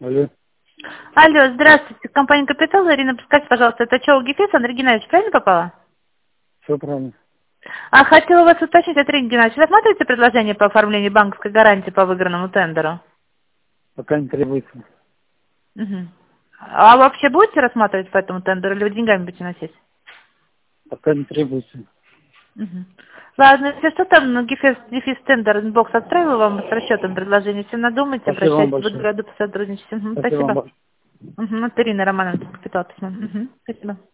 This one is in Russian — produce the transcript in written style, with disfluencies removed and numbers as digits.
Алло, Алло, здравствуйте. Компания «Капитал». Ирина, подскажите, пожалуйста, это ЧОУ ГИФИС, Андрей Геннадьевич, правильно попала? все правильно. Хотела вас уточнить, Андрей Геннадьевич, рассматриваете предложение по оформлению банковской гарантии по выигранному тендеру? Пока не требуется. Угу. А вообще будете рассматривать по этому тендеру или вы деньгами будете носить? Пока не требуется. Угу. Ладно, если что, там ну, ГИФИС тендер инбокс отправила вам с расчетом предложения. Если надумаете, Спасибо вам обращайтесь, буду большое. рада посотрудничать. Мгм, Спасибо вам спасибо. большое. Угу. Это Ирина Романовна, «Капитал» письмо. Угу. Спасибо.